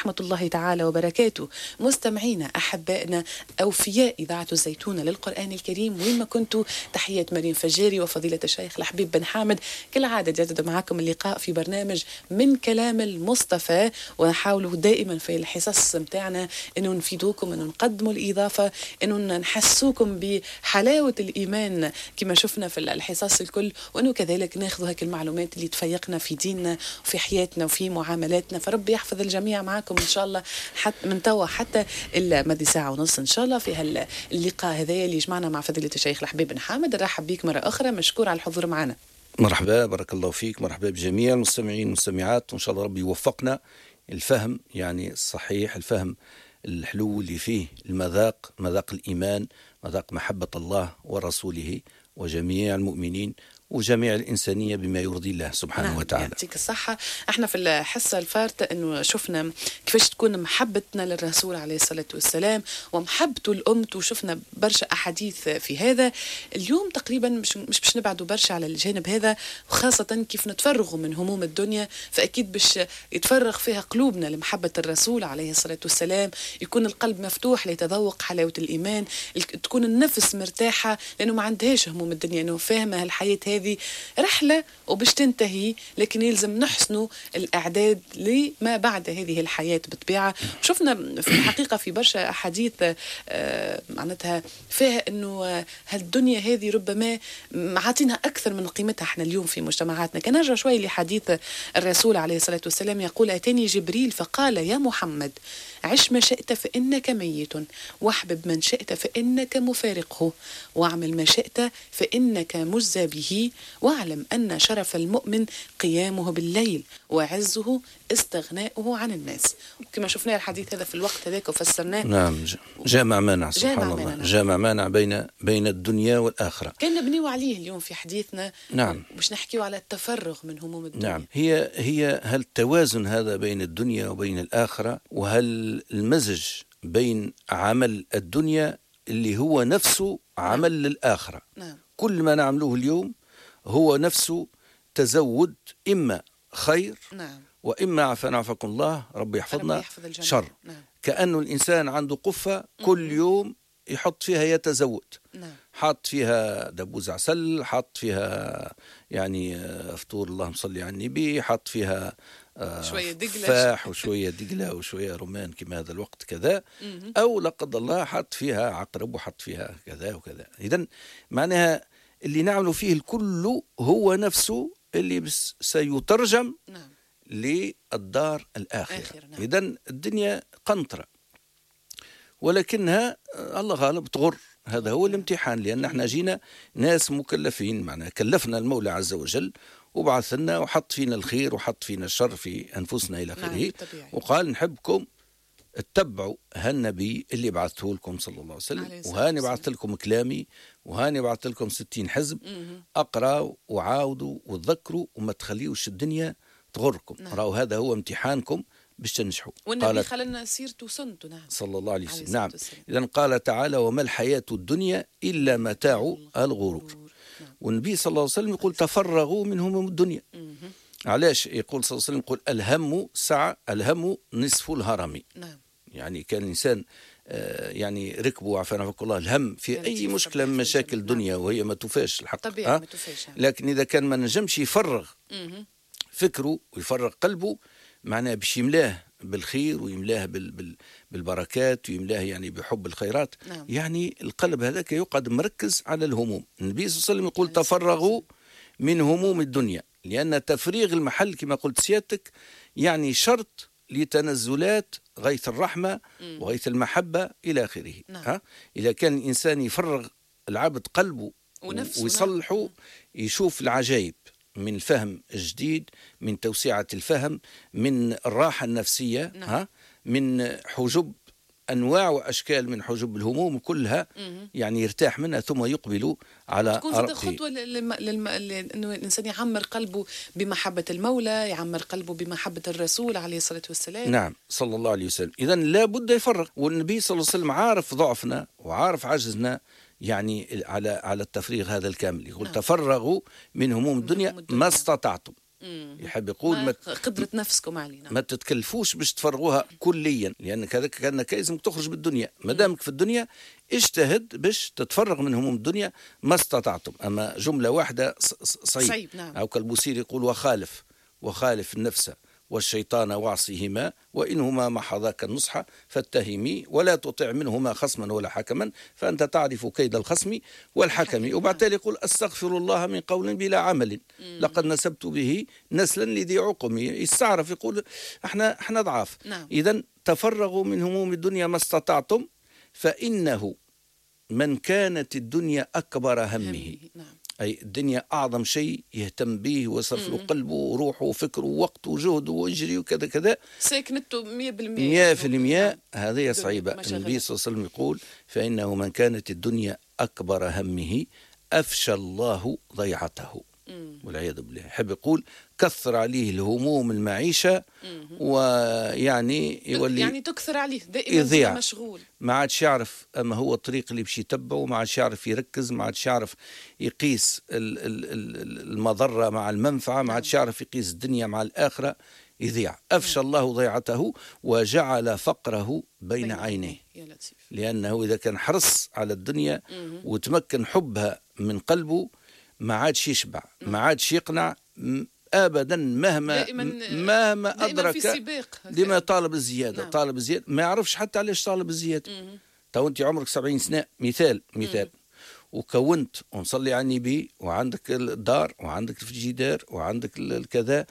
ورحمة الله تعالى وبركاته. مستمعينا أحبائنا أوفياء إذاعة الزيتونة للقرآن الكريم وين ما كنتوا، تحية مريم فجاري وفضيلة الشيخ الحبيب بن حامد. كالعادة جدد معكم اللقاء في برنامج من كلام المصطفى، ونحاول دائما في الحصص متاعنا أنه نفيدوكم، أنه نقدموا الإضافة، أنه نحسوكم بحلاوة الإيمان كما شفنا في الحصص الكل، وأنه كذلك ناخذ هيك المعلومات اللي تفيقنا في ديننا وفي حياتنا وفي معاملاتنا. فرب يحفظ الجميع معكم إن شاء الله حتى من توا حتى مدي ساعة ونص إن شاء الله في اللقاء هذا اللي جمعنا مع فضيلة الشيخ الحبيب بن حامد. نرحب بك مرة أخرى، مشكور على الحضور معنا. مرحبا، بارك الله فيك، مرحبا بجميع المستمعين والمستمعات، وإن شاء الله ربي يوفقنا الفهم يعني الصحيح، الفهم الحلو اللي فيه المذاق، مذاق الإيمان، مذاق محبة الله ورسوله وجميع المؤمنين وجميع الإنسانية بما يرضي الله سبحانه وتعالى. يعطيك الصحة. احنا في الحصة الفارطة انه شفنا كيفاش تكون محبتنا للرسول عليه الصلاة والسلام ومحبته لأمته، وشفنا برشا أحاديث في هذا. اليوم تقريبا مش باش نبعدوا برشا على الجانب هذا، وخاصة كيف نتفرغوا من هموم الدنيا، فأكيد باش يتفرغ فيها قلوبنا لمحبة الرسول عليه الصلاة والسلام، يكون القلب مفتوح ليتذوق حلاوة الإيمان، تكون النفس مرتاحة لأنه ما عندهاش هموم الدنيا، أنه فاهمة الحياة هذه رحلة وباش تنتهي، لكن يلزم نحسنوا الإعداد لما بعد هذه الحياة بطبيعة. شفنا في الحقيقة في برشا أحاديث معناتها فيها أنه هالدنيا هذه ربما عاطينها أكثر من قيمتها احنا اليوم في مجتمعاتنا. كان نرجع شوي لحديث الرسول عليه الصلاة والسلام، يقول: أتاني جبريل فقال: يا محمد، عش ما شئت فإنك ميت، واحبب من شئت فإنك مفارقه، واعمل ما شئت فإنك مجزى به، واعلم أن شرف المؤمن قيامه بالليل، وعزه استغناؤه عن الناس. كما شفنا الحديث هذا في الوقت هذاك وفسرناه. نعم، جامع مانع سبحان الله، جامع مانع بين الدنيا والآخرة. كان نبنيو عليه اليوم في حديثنا. نعم، باش نحكيو على التفرغ من هموم الدنيا. نعم، هي هل التوازن هذا بين الدنيا وبين الآخرة، وهل المزج بين عمل الدنيا اللي هو نفسه عمل للآخرة. نعم. كل ما نعمله اليوم هو نفسه تزود، إما خير، نعم، وإما عفاكم الله ربي يحفظنا شر. نعم. كأنه الإنسان عنده قفة كل يوم يحط فيها يتزود. نعم. حط فيها دبوز عسل، حط فيها يعني فطور اللهم صل على النبي، حط فيها شوية دقلة، فاح وشوية دقلة وشوية رمان كما هذا الوقت كذا، أو لا قدر الله حط فيها عقرب وحط فيها كذا وكذا. إذن معناها اللي نعمل فيه الكل هو نفسه اللي بس سيترجم نعم للدار الآخرة. نعم. إذن الدنيا قنطرة، ولكنها الله غالب تغر. هذا هو الامتحان، لأن احنا جينا ناس مكلفين، معنا كلفنا المولى عز وجل وبعث لنا وحط فينا الخير وحط فينا الشر في أنفسنا إلى آخره. نعم، وقال نحبكم اتبعوا هالنبي اللي بعثه لكم صلى الله عليه وسلم، وهاني بعثت لكم كلامي، وهاني بعثت لكم 60 حزب. أقرأوا وعاودوا وتذكروا وما تخليوش الدنيا تغركم. نعم. راهو هذا هو امتحانكم باش تنجحوا. والنبي خلنا سيرته وسنته. نعم، صلى الله عليه وسلم. نعم. إذن قال تعالى: وما الحياة الدنيا إلا متاع الغرور. نعم. والنبي صلى الله عليه وسلم يقول: تفرغوا من هموم الدنيا. علاش يقول صلى الله عليه وسلم؟ يقول: الهم سعة، الهم نصف الهرم. نعم. يعني كان الإنسان يعني ركبوا عفانا الله الهم في أي مشكلة من مشاكل الدنيا، وهي ما توفاش الحق طبيعي ما توفاش. لكن إذا كان ما نجمش يفرغ فكره ويفرغ قلبه، معناه باش يملاه بالخير ويملاه بالبركات ويملاه يعني بحب الخيرات. نعم. يعني القلب هذاك يقعد مركز على الهموم. النبي صلى الله عليه وسلم يقول: تفرغوا من هموم الدنيا، لأن تفريغ المحل كما قلت سيادتك يعني شرط لتنزلات غيث الرحمة وغيث المحبة إلى آخره. نعم. إذا كان الإنسان يفرغ العبد قلبه ويصلحه، نعم. يشوف العجائب من الفهم الجديد، من توسعة الفهم، من الراحة النفسية. نعم. من حجب أنواع وأشكال من حجب الهموم كلها، يعني يرتاح منها ثم يقبل على تكون خطوة أنه الإنسان يعمر قلبه بمحبة المولى، يعمر قلبه بمحبة الرسول عليه الصلاة والسلام. نعم، صلى الله عليه وسلم. إذن لا بد يفرغ، والنبي صلى الله عليه وسلم عارف ضعفنا وعارف عجزنا يعني على التفريغ هذا الكامل. يقول: نعم. تفرغوا من هموم الدنيا ما استطعتم. يحب يقول قدرة نفسكم علينا، ما تتكلفوش باش تفرغوها كليا، لأنك هذاك كأنك لازم تخرج بالدنيا. ما دامك في الدنيا اجتهد باش تتفرغ من هموم الدنيا ما استطعتم. أما جملة واحدة صعيب. نعم. أو كالبوسيري يقول وخالف النفس والشيطان واعصيهما وإنهما محضاك النصح فاتهمي ولا تطع منهما خصما ولا حكما فأنت تعرف كيد الخصم والحكم. وبعد ذلك يقول أستغفر الله من قول بلا عمل لقد نسبت به نسلا لذي عقم. يستعرف يقول احنا ضعاف. نعم. إذن تفرغوا من هموم الدنيا ما استطعتم فإنه من كانت الدنيا أكبر همه. نعم. أي الدنيا أعظم شيء يهتم به ويصرف له قلبه وروحه وفكره ووقته وجهده ويجري وكذا كذا، ساكنته 100%. هذه صعيبة. النبي صلى الله عليه وسلم يقول فإنه من كانت الدنيا أكبر همه أفشى الله ضيعته والعياذ بالله. يحب يقول كثر عليه الهموم المعيشة ويعني يولي يعني تكثر عليه دائما مشغول، ما عادش يعرف أما هو الطريق اللي باش يتبعه، ما عادش يعرف يركز، ما عادش يعرف يقيس المضرة مع المنفعة، ما عادش يعرف يقيس الدنيا مع الآخرة، يضيع. أفشى الله ضيعته وجعل فقره بين عينيه. لأنه إذا كان حرص على الدنيا وتمكن حبها من قلبه ما عادش يشبع، ما عادش يقنع ابدا مهما ادرك لما طالب الزياده. طالب الزياده ما يعرفش حتى علاش طالب الزياده. تو انت عمرك 70 سنه مثال وكونت ونصلي على النبي وعندك الدار وعندك الفريجيدير وعندك الكذا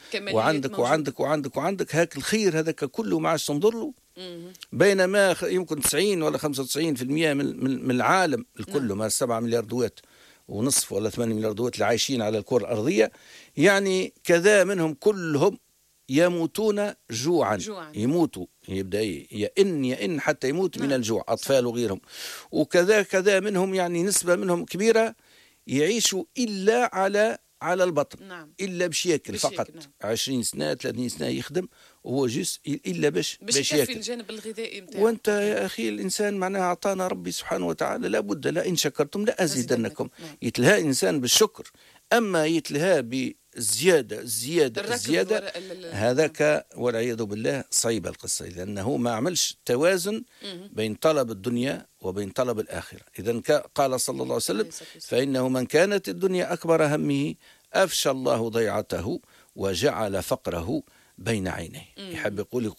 وعندك هاك الخير هذاك كله ما عادش تنظر له. بينما يمكن 90 ولا 95% من العالم الكل ما 7 مليار دوات ونصف ولا 8 مليار دوات اللي عايشين على الكرة الأرضية، يعني كذا منهم كلهم يموتون جوعا. يموتوا يبدأ يئن حتى يموت من الجوع، أطفال وغيرهم. وكذا منهم يعني نسبة منهم كبيرة يعيشوا إلا على البطن. إلا باش ياكل فقط. 20 سنة 30 سنة يخدم وهو جيس إلا باش ياكل الجانب الغذائي متاعه. وانت يا أخي الإنسان معناها أعطانا ربي سبحانه وتعالى لابد لئن شكرتم لأزيدنكم. يتلهى الإنسان بالشكر، أما يتلهى بالزيادة الزيادة هذاك والعياذ بالله صعيبة القصة، لأنه ما عملش توازن بين طلب الدنيا وبين طلب الآخرة. إذن قال صلى الله عليه وسلم فإنه من كانت الدنيا أكبر همه أفشى الله ضيعته وجعل فقره بين عينيه. يحب يقول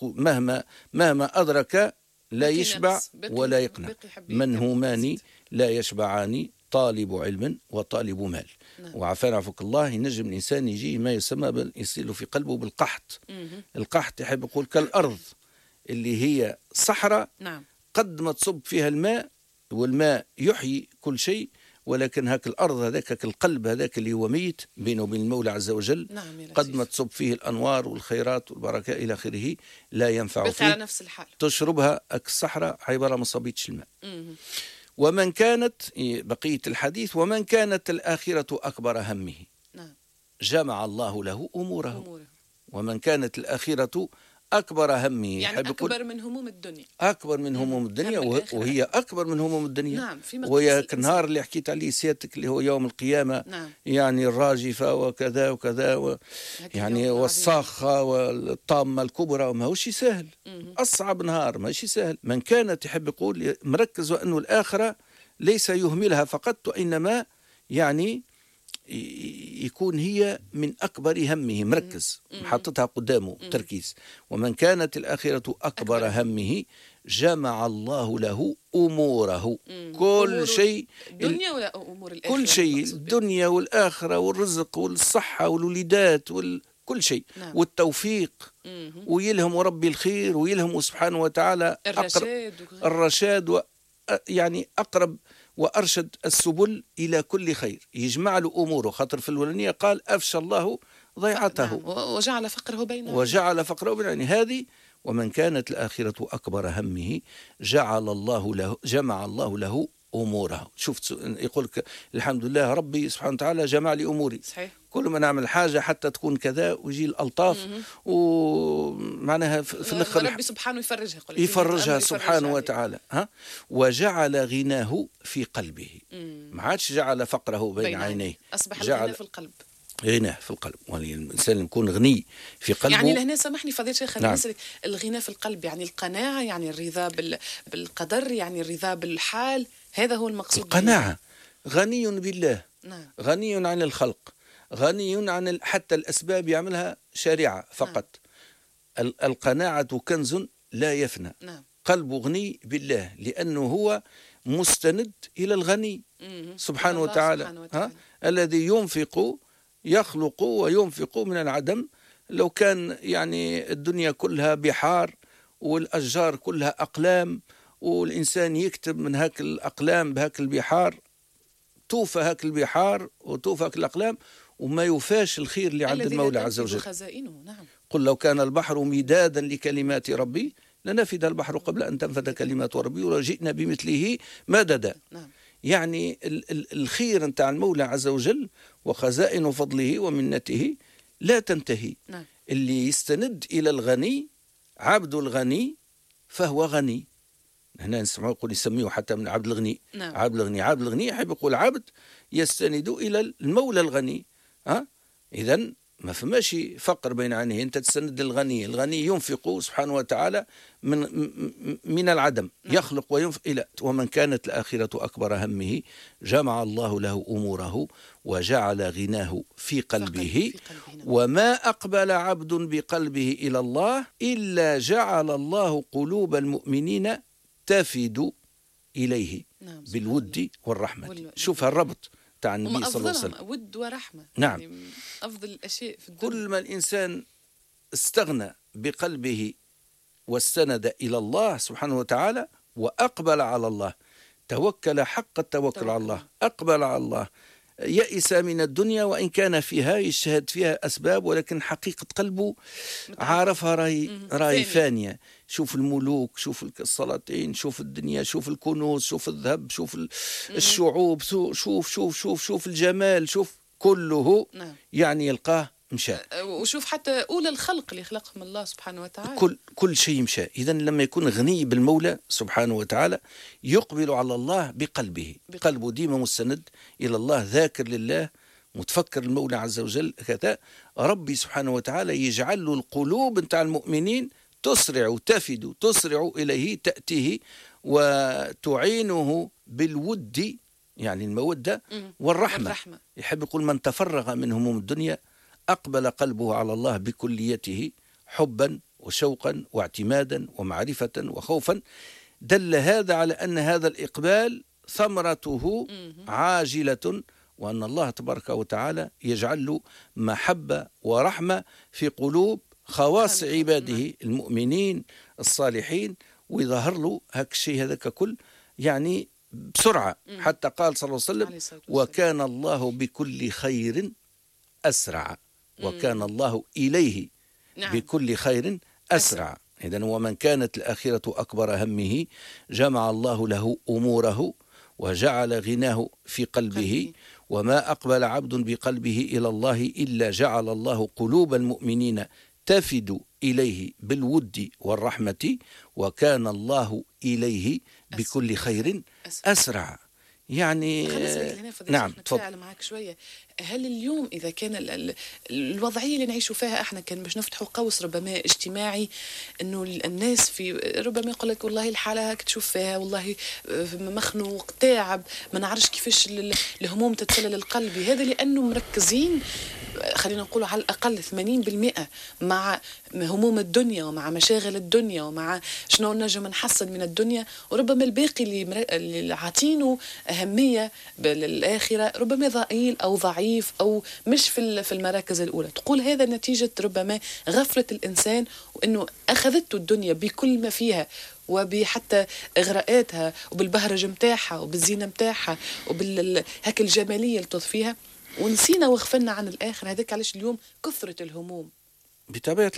مهما أدرك لا يشبع ولا يقنع. منهومان لا يشبعان طالب علم وطالب مال. وعفانا عفوك الله ينجم الإنسان يجي ما يسمى يصير في قلبه بالقحط. القحط يحب يقول كالأرض اللي هي صحراء قد ما تصب فيها الماء والماء يحيي كل شيء، ولكن هاك الأرض هذاك القلب هذاك اللي هو ميت بينه وبين المولى عز وجل قد ما تصب فيه الأنوار والخيرات والبركة إلى آخره لا ينفع فيه، على نفس الحال تشربها الصحراء عبارة ما صبيتش الماء. ومن كانت بقية الحديث ومن كانت الآخرة أكبر همه جمع الله له أموره. ومن كانت الآخرة أكبر همه يعني أكبر من هموم الدنيا. أكبر من هموم الدنيا وهي أكبر من هموم الدنيا. وهي النهار اللي حكيت عليه سيادتك اللي هو يوم القيامة. يعني الراجفة وكذا يعني والصاخة والطامة الكبرى وما هوش سهل. أصعب نهار ماشي سهل. من كانت يحب يقول مركز وأنه الآخرة ليس يهملها فقط وإنما يعني يكون هي من أكبر همه مركز حطتها قدامه تركيز. ومن كانت الآخرة أكبر همه جمع الله له أموره. كل شيء الدنيا ولا أمور الآخرة؟ كل شيء الدنيا والآخرة والرزق والصحة والوليدات كل شيء والتوفيق ويلهم ربي الخير ويلهم سبحانه وتعالى الرشاد يعني أقرب وأرشد السبل إلى كل خير. يجمع له أموره خاطر في الولانية قال أفشى الله ضيعته وجعل فقره بين عينيه. هذه ومن كانت الآخرة أكبر همه جمع الله له أموره. شفت يقول الحمد لله ربي سبحانه وتعالى جمع لي أموري. صحيح. كل ما نعمل حاجة حتى تكون كذا ويجي الألطاف ومعناها في الآخر ربي سبحانه يفرجها سبحانه وتعالى. وجعل غناه في قلبه. ما عادش جعل فقره بين عينيه، أصبح الغنى في القلب. غناه في القلب. والإنسان يكون غني في قلبه. يعني لهنا سامحني فضيلة الشيخ، نعم. الغنى في القلب يعني القناعة، يعني الرضا بالقدر، يعني الرضا بالحال، هذا هو المقصود. القناعة، غني بالله. نعم. غني عن الخلق، غني عن حتى الأسباب يعملها شريعة فقط. نعم. القناعة كنز لا يفنى. نعم. قلبه غني بالله لأنه هو مستند إلى الغني سبحانه وتعالى. الذي ينفق يخلق وينفق من العدم. لو كان يعني الدنيا كلها بحار والأشجار كلها أقلام والإنسان يكتب من هاك الأقلام بهاك البحار، توفى هاك البحار وتوفى هاك الأقلام وما يوفاش الخير اللي عند المولى عز وجل. نعم. قل لو كان البحر مدادا لكلمات ربي لنفد البحر قبل أن تنفد كلمات ربي ولجئنا بمثله مددا. نعم. يعني الخير نتاع المولى عز وجل وخزائن فضله ومنته لا تنتهي. نعم. اللي يستند إلى الغني، عبد الغني فهو غني. هنا نسمعوا يقول يسميه حتى من عبد الغني. نعم. عبد الغني، عبد الغني يحب يقول عبد يستند إلى المولى الغني. إذن ما فماش فقر بين عينيه. أنت تستند للغني، الغني ينفق سبحانه وتعالى من العدم. نعم. يخلق وينفق إلى. ومن كانت الآخرة أكبر همه جمع الله له أموره وجعل غناه في قلبه. وما أقبل عبد بقلبه إلى الله إلا جعل الله قلوب المؤمنين تفد إليه. نعم. بالود والرحمة. شوف الربط تاع النبي صلى الله عليه وسلم، ود ورحمة. نعم. يعني أفضل الأشياء في الدنيا. كل ما الإنسان استغنى بقلبه واستند إلى الله سبحانه وتعالى وأقبل على الله، توكل حق التوكل على الله، أقبل على الله، يئس من الدنيا وإن كان فيها يشهد فيها أسباب، ولكن حقيقة قلبه عارفها راي فانية. شوف الملوك، شوف السلاطين، شوف الدنيا، شوف الكنوز، شوف الذهب، شوف الشعوب، شوف الجمال، شوف كله. نعم. يعني يلقاه مشى. وشوف حتى أولى الخلق اللي خلقهم الله سبحانه وتعالى، كل شيء مشى. إذن لما يكون غني بالمولى سبحانه وتعالى يقبل على الله بقلبه. قلبه ديما مستند إلى الله، ذاكر لله، متفكر المولى عز وجل. كذا ربي سبحانه وتعالى يجعل له القلوب نتاع المؤمنين تسرع تفد، تسرع إليه، تأتيه وتعينه بالود، يعني المودة والرحمة. يحب يقول من تفرغ من هموم الدنيا أقبل قلبه على الله بكليته حبا وشوقا واعتمادا ومعرفة وخوفا. دل هذا على أن هذا الإقبال ثمرته عاجلة، وأن الله تبارك وتعالى يجعل له محبة ورحمة في قلوب خواص عباده المؤمنين الصالحين، ويظهر له هك الشيء هذا ككل يعني بسرعة. حتى قال صلى الله عليه وسلم وكان الله بكل خير أسرع، وكان الله إليه بكل خير أسرع. إذن ومن كانت الآخرة أكبر همه جمع الله له أموره وجعل غناه في قلبه. وما أقبل عبد بقلبه إلى الله إلا جعل الله قلوب المؤمنين تفد إليه بالود والرحمة، وكان الله إليه بكل خير أسرع. يعني نعم. نتفاعل معك شوية. هل اليوم إذا كان الوضعية اللي نعيشوا فيها احنا كان باش نفتحوا قوس ربما اجتماعي، انه الناس في ربما يقول لك والله الحالة هاك تشوف فيها، والله مخنوق تعب ما نعرفش كيفاش الهموم تتسلل القلب، هذا لأنه مركزين خلينا نقول على الأقل 80% مع هموم الدنيا ومع مشاغل الدنيا ومع شنو نجم نحصل من الدنيا، وربما الباقي اللي عاطينه أهمية بالآخرة ربما ضئيل أو ضعيف أو مش في المراكز الأولى. تقول هذا نتيجة ربما غفلة الإنسان، وأنه أخذته الدنيا بكل ما فيها وبحتى إغراءاتها وبالبهرج متاعها وبالزينة متاعها وبالهك الجمالية اللي تضفيها، ونسينا وغفلنا عن الآخر. هذاك علاش اليوم كثرة الهموم. بطبيعة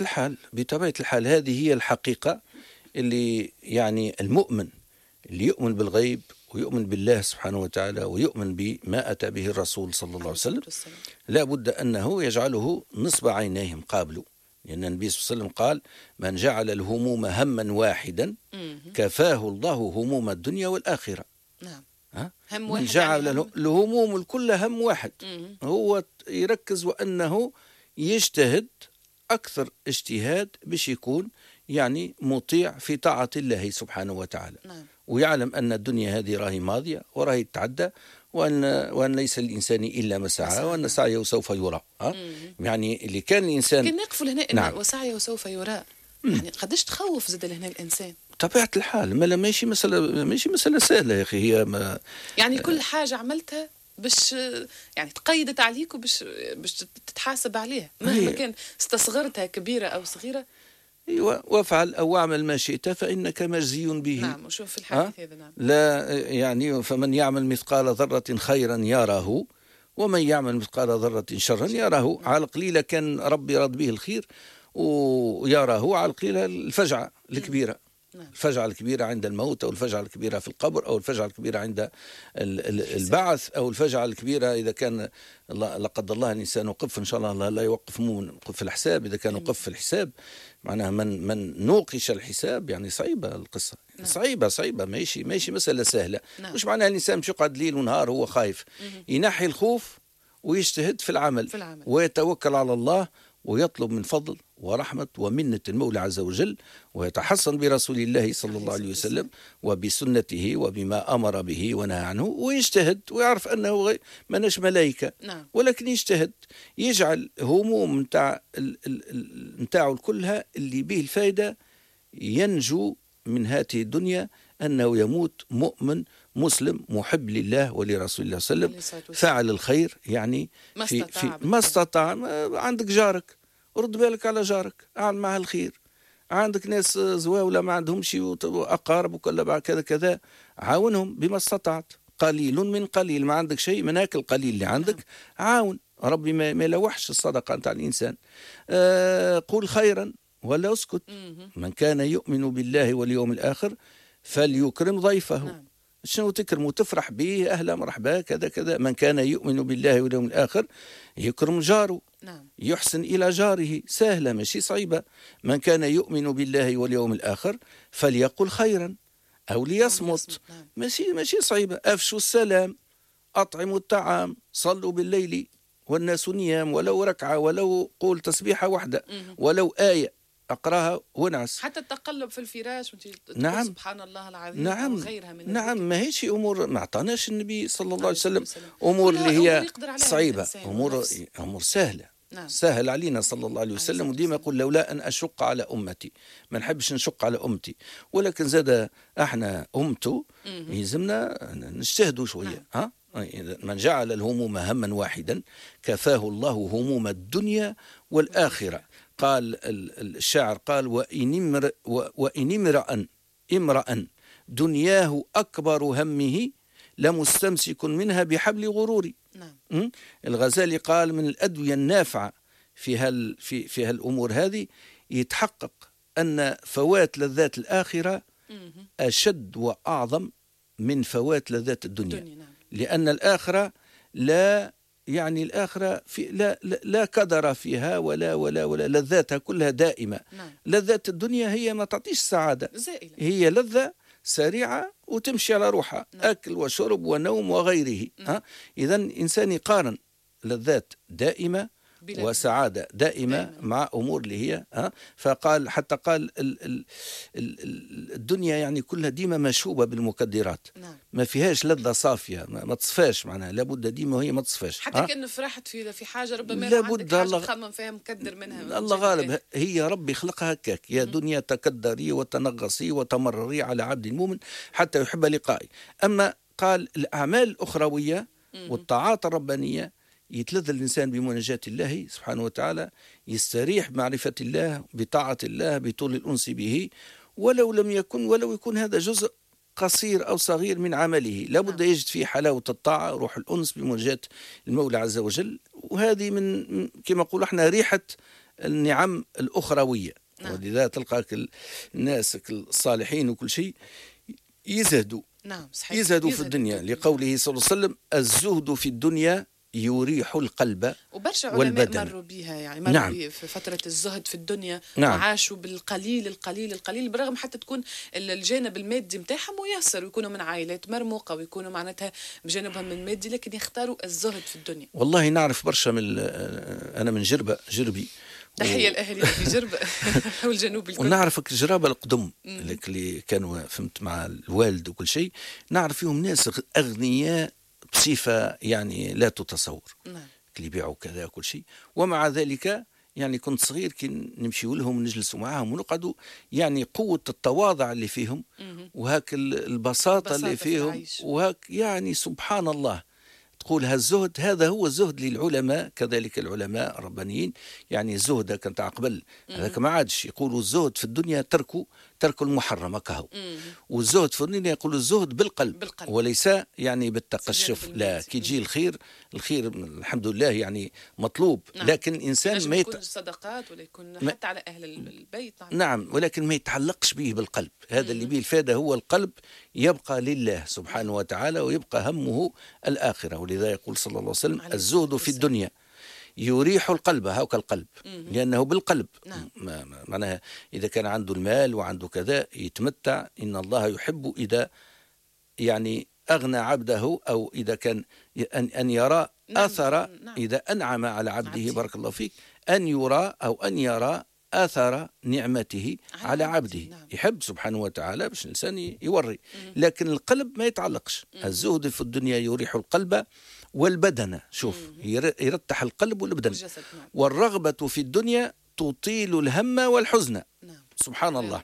الحال هذه هي الحقيقة اللي يعني المؤمن اللي يؤمن بالغيب ويؤمن بالله سبحانه وتعالى ويؤمن بما أتى به الرسول صلى الله عليه وسلم لا بد أنه يجعله نصب عينيه مقابله، لأن النبي صلى الله عليه وسلم قال من جعل الهموم هما واحدا كفاه الله هموم الدنيا والآخرة. نعم. هم من واحد جعل يعني الهموم كلها هم واحد. هو يركز وأنه يجتهد أكثر اجتهاد باش يكون يعني مطيع في طاعة الله سبحانه وتعالى. نعم. ويعلم أن الدنيا هذه راهي ماضية وراهي تتعدى، وأن ليس الإنسان إلا ما سعى وأن سعيه سوف يرى. يعني اللي كان الإنسان كان نقفل هنا إن نعم. وسعيه سوف يرى. يعني قداش تخوف زاد هنا الإنسان. طبيعة الحال ماشي مسألة سهلة يا أخي. هي ما يعني كل حاجة عملتها باش يعني تقيدت عليك باش تتحاسب عليها مهما كان استصغرتها كبيرة أو صغيرة. أيوة، وافعل أو اعمل ما شئت فإنك مجزي به. نعم. وشوف في الحديث هذا. نعم. لا يعني فمن يعمل مثقال ذرة خيرا يراه ومن يعمل مثقال ذرة شرا يراه. على القليلة كان ربي رد به الخير ويراه، على القليلة الفجعة الكبيرة. الفجعة الكبيرة عند الموت، أو الفجعة الكبيرة في القبر، أو الفجعة الكبيرة عند البعث، أو الفجعة الكبيرة إذا كان لا قدر الله الإنسان وقف، إن شاء الله لا يوقف في الحساب، إذا كان وقف في الحساب معناها من نوقش الحساب. يعني صعيبة القصة. صعيبة ماشي مسألة سهلة. مش معناها الإنسان مش يقعد ليل ونهار هو خايف. ينحي الخوف ويجتهد في العمل ويتوكل على الله ويطلب من فضل ورحمة ومنة المولى عز وجل، ويتحصن برسول الله صلى الله عليه وسلم وبسنته وبما أمر به ونهى عنه، ويجتهد ويعرف أنه مناش ملائكة. ولكن يجتهد، يجعل هموم متاعه كلها اللي به الفائدة ينجو من هذه الدنيا، أنه يموت مؤمن مسلم محب لله ولرسول الله صلى الله عليه وسلم، فعل الخير. يعني ما استطاع. عندك جارك، رد بالك على جارك، اعمل معه الخير. عندك ناس زواولة ما عندهمش أقارب ولا كذا، عاونهم بما استطعت. قليل من قليل، ما عندك شيء من هاك القليل اللي عندك عاون. ربي ما يلوحش الصدقة نتاع الإنسان. قول خيرا ولا اسكت. من كان يؤمن بالله واليوم الآخر فليكرم ضيفه. شنو تكرم وتفرح به؟ أهلا مرحبا كذا. من كان يؤمن بالله واليوم الآخر يكرم جاره. يحسن إلى جاره. سهلة ماشي صعيبة. من كان يؤمن بالله واليوم الآخر فليقل خيرا أو ليصمت. ماشي صعيبة. أفشوا السلام، أطعموا الطعام، صلوا بالليل والناس نيام، ولو ركعة، ولو قول تسبيحة واحدة، ولو آية أقراها ونعس. حتى التقلب في الفراش نعم. سبحان الله العظيم. نعم. وغيرها من نعم. ما هيش أمور ما أعطاناش النبي صلى الله عليه وسلم أمور اللي هي صعيبة، أمور سهلة. سهل علينا صلى الله عليه وسلم. وديما يقول لولا أن أشق على أمتي، ما نحبش نشق على أمتي، ولكن زاد احنا أمته يلزمنا نجتهدوا شوية. من جعل الهموم هما واحدا كفاه الله هموم الدنيا والآخرة. قال الشاعر قال وإن امرأ دنياه أكبر همه لمستمسك منها بحبل غروري. الغزالي قال من الأدوية النافعة في هالأمور هذه يتحقق أن فوات لذات الآخرة أشد وأعظم من فوات لذات الدنيا. لأن الآخرة الآخرة لا قدر فيها ولا لذاتها كلها دائمة. لذات الدنيا هي ما تعطيش سعادة، هي لذة سريعة وتمشي على روحها، أكل وشرب ونوم وغيره. إذن الإنسان يقارن لذات دائمة وسعادة دائمة مع أمور اللي هي فقال حتى قال الدنيا يعني كلها ديما مشوبة بالمكدرات. ما فيهاش لذة صافية، ما تصفاش معناها، لابد ديما وهي ما تصفاش. حتى كأن فرحت في حاجة ربما لابد الله تخمم فيها مكدر منها. الله غالب، هي ربي خلقها هكاك. يا دنيا تكدري وتنغصي وتمرري على عبد المؤمن حتى يحب لقائي. أما قال الأعمال الأخروية والطاعات الربانية يتلذ الإنسان بمناجاة الله سبحانه وتعالى، يستريح بمعرفة الله، بطاعة الله، بطول الأنس به، ولو يكون هذا جزء قصير أو صغير من عمله، لابد يجد فيه حلاوة الطاعة، روح الأنس بمناجاة المولى عز وجل. وهذه من كما نقول احنا ريحة النعم الأخروية. ولذا تلقى الناس الصالحين وكل شيء يزهدوا. يزهدوا في الدنيا، لقوله صلى الله عليه وسلم الزهد في الدنيا يريح القلب وبرشا علماء والبدن. مروا بها، يعني مروا نعم. في فترة الزهد في الدنيا. نعم. وعاشوا بالقليل القليل القليل، برغم حتى تكون الجانب المادي متاعهم ميسر، ويكونوا من عائلات مرموقة ويكونوا معناتها بجانبهم المادي، لكن يختاروا الزهد في الدنيا. والله نعرف برشا أنا من جربي تحية الأهالي في جربة والجنوب الكل. ونعرف الجرابة القدم اللي كانوا فهمت مع الوالد وكل شيء، نعرف فيهم ناس أغنياء بصفة يعني لا تتصور. نعم. اللي يبيعوا كذا كل شيء، ومع ذلك يعني كنت صغير كي نمشيوا لهم ونجلسوا معاهم ونقعدوا، يعني قوة التواضع اللي فيهم وهاك البساطة اللي فيهم وهاك، يعني سبحان الله. تقول هالزهد، هذا هو الزهد للعلماء، كذلك العلماء الربانيين. يعني الزهد كان تاع قبل هذاك ما عادش يقولوا الزهد في الدنيا ترك المحرم كهو، والزهد في الدنيا يقولوا الزهد بالقلب. وليس يعني بالتقشف. لا، كي يجي الخير الحمد لله يعني مطلوب. نعم. لكن الإنسان ما يكون صدقات ولا يكون حتى على أهل البيت. نعم، ولكن ما يتعلقش به بالقلب. هذا اللي به الفائدة هو القلب، يبقى لله سبحانه وتعالى، ويبقى همه الآخرة. ولذا يقول صلى الله عليه وسلم الزهد في الدنيا يريح القلب، هاك القلب، لأنه بالقلب. نعم. معناها إذا كان عنده المال وعنده كذا يتمتع. إن الله يحب إذا يعني أغنى عبده، أو إذا كان أن يرى أثر. نعم. إذا أنعم على عبده بارك الله فيك، أن يرى أو أن يرى أثر نعمته على عبده. نعم. يحب سبحانه وتعالى باش الإنسان يوري. لكن القلب ما يتعلقش. الزهد في الدنيا يريح القلب والبدن. شوف، يرتح القلب والبدن. نعم. والرغبة في الدنيا تطيل الهم والحزن. نعم. سبحان الله.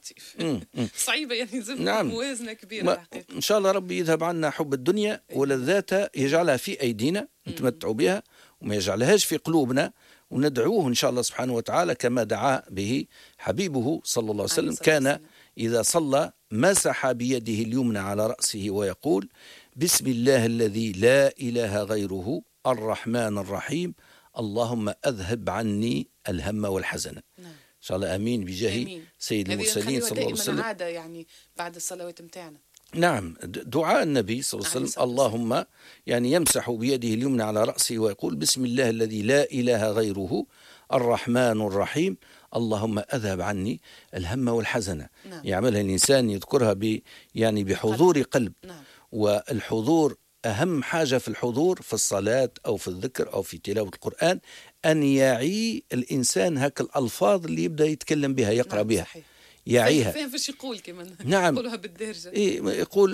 صعيبة يعني زمن. نعم. موازنة كبيرة. إن شاء الله ربي يذهب عنا حب الدنيا ولذاتها، يجعلها في أيدينا نتمتع بها، وما يجعلهاش في قلوبنا. وندعوه إن شاء الله سبحانه وتعالى كما دعا به حبيبه صلى الله عليه وسلم. كان إذا صلى مسح بيده اليمنى على رأسه ويقول بسم الله الذي لا إله غيره الرحمن الرحيم اللهم أذهب عني الهم والحزن. نعم. إن شاء الله آمين بجاه سيد المرسلين صلى الله عليه وسلم. عادة يعني بعد الصلوات متاعنا. نعم، دعاء النبي صلى الله عليه وسلم. اللهم يعني يمسح بيده اليمنى على رأسه ويقول بسم الله الذي لا إله غيره الرحمن الرحيم اللهم أذهب عني الهم والحزن. نعم. يعملها الإنسان يذكرها يعني بحضور قلب. نعم. والحضور أهم حاجة في الحضور في الصلاة أو في الذكر أو في تلاوة القرآن، أن يعي الإنسان هك الألفاظ اللي يبدأ يتكلم بها يقرأ. نعم. بها صحيح. يعيها. فاهم فاش يقول كمان. نعم. يقولها بالدارجة. يقول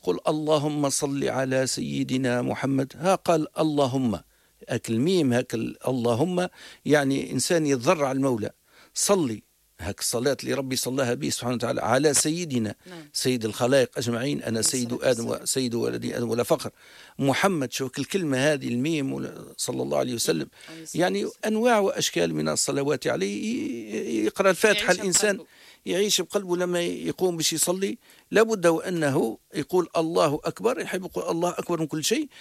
اللهم صل على سيدنا محمد. قال اللهم، هك الميم هك اللهم، يعني إنسان يتضرع المولى. صلي، هك الصلاة اللي ربي صلاها به سبحانه وتعالى على سيدنا. نعم. سيد الخلائق أجمعين. أنا سيد آدم وسيد ولد آدم ولا فخر. محمد، شوف الكلمة هذه الميم صلى الله عليه وسلم. يعني أنواع وأشكال من الصلوات عليه. يقرأ الفاتحة الإنسان يعيش بقلبه لما يقوم باش يصلي. لابد وأنه يقول الله أكبر، يحب يقول الله أكبر من كل شيء،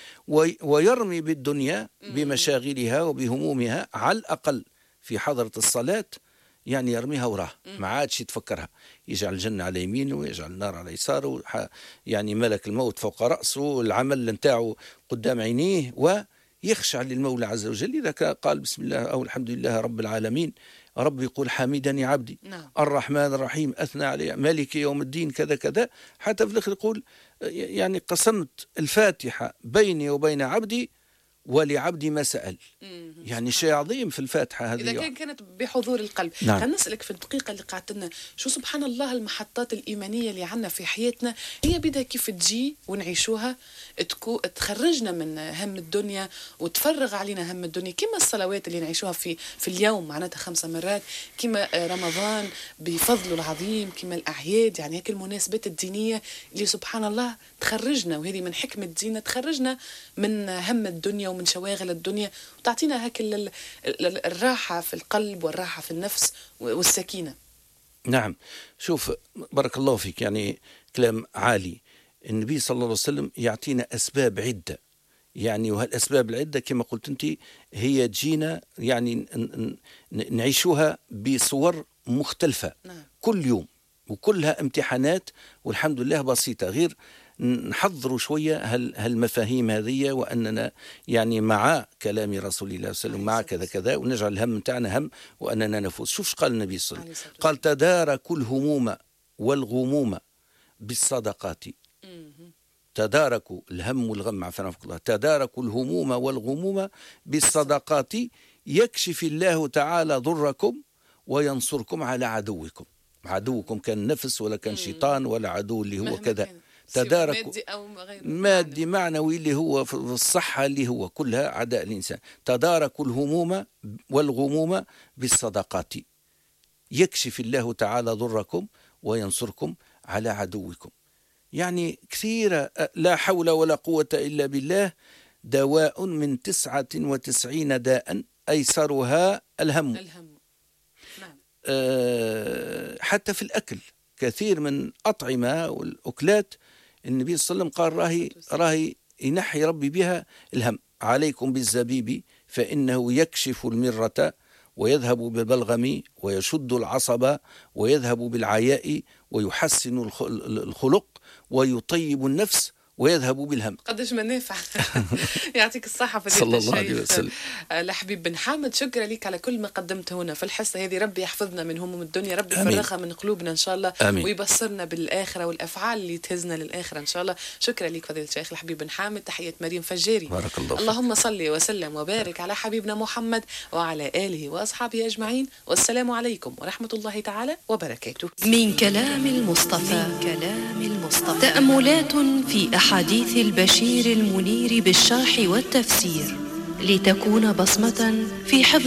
ويرمي بالدنيا بمشاغلها وبهمومها على الأقل في حضرة الصلاة. يعني يرميها وراه، ما عادش يتفكرها. يجعل الجنة على يمينه ويجعل النار على يساره، يعني ملك الموت فوق رأسه، العمل نتاعه قدام عينيه، ويخشع للمولى عز وجل. إذا قال بسم الله أو الحمد لله رب العالمين، رب يقول حمدني عبدي. نعم. الرحمن الرحيم أثنى عليه، مالك يوم الدين كذا كذا، حتى في الآخر يقول يعني قسمت الفاتحة بيني وبين عبدي ولعبدي ما سأل. يعني شيء عظيم في الفاتحة هذه. إذا كانت بحضور القلب. نعم. خلينا نسألك في الدقيقة اللي قعدت لنا، شو سبحان الله المحطات الإيمانية اللي عنا في حياتنا، هي بدها كيف تجي ونعيشوها تخرجنا من هم الدنيا وتفرغ علينا هم الدنيا، كما الصلوات اللي نعيشوها في اليوم معناتها 5 مرات، كما رمضان بفضله العظيم، كما الأعياد، يعني هيك المناسبات الدينية اللي سبحان الله تخرجنا، وهذه من حكمة ديننا تخرجنا من هم الدنيا ومن شواغل الدنيا، وتعطينا هيك الراحة في القلب والراحة في النفس والسكينة. نعم، شوف بارك الله فيك، يعني كلام عالي. النبي صلى الله عليه وسلم يعطينا أسباب عدة، يعني وهالأسباب العدة كما قلت أنت هي تجينا يعني نعيشوها بصور مختلفة. نعم. كل يوم، وكلها امتحانات، والحمد لله بسيطة. غير نحضروا شوية هالمفاهيم هذه، وأننا يعني مع كلام رسول الله صلى الله عليه وسلم مع كذا كذا، ونجعل الهم متاعنا هم وأننا نفوز. شوف قال النبي صلى الله عليه وسلم، قال تداركوا الهموم والغموم بالصدقات. تداركوا الهم والغم، عفوا الله، تداركوا الهموم والغموم بالصدقات يكشف الله تعالى ضركم وينصركم على عدوكم. عدوكم كان نفس ولا كان شيطان ولا عدو اللي هو كذا. تداركوا مادي أو غير مادي معنوي اللي هو في الصحة اللي هو كلها أعداء الإنسان. تداركوا الهموم والغموم بالصدقات يكشف الله تعالى ضركم وينصركم على عدوكم. يعني كثيرة، لا حول ولا قوة إلا بالله دواء من 99 داء أيسرها الهم. نعم. حتى في الأكل كثير من أطعمة والأكلات النبي صلى الله عليه وسلم قال راهي ينحي ربي بها الهم. عليكم بالزبيب فإنه يكشف المرة ويذهب بالبلغم ويشد العصب ويذهب بالعياء ويحسن الخلق ويطيب النفس ويذهب بالهم. قداش منافع. يعطيك الصحة فضيلة صلى الله عليه وسلم. لحبيب بن حامد، شكرا لك على كل ما قدمته هنا في الحصة هذه. ربي يحفظنا من هموم الدنيا، ربي يفرغها من قلوبنا إن شاء الله. آمين. ويبصرنا بالآخرة والأفعال اللي تهزنا للآخرة إن شاء الله. شكرا لك فضيلة الشيخ لحبيب بن حامد. تحية مريم فجاري. بارك الله فيك. اللهم صل وسلم وبارك على حبيبنا محمد وعلى آله وأصحابه أجمعين، والسلام عليكم ورحمة الله تعالى وبركاته. من كلام المصطفى، تأملات في أحاديث البشير المنير بالشرح والتفسير، لتكون بصمة في حفظ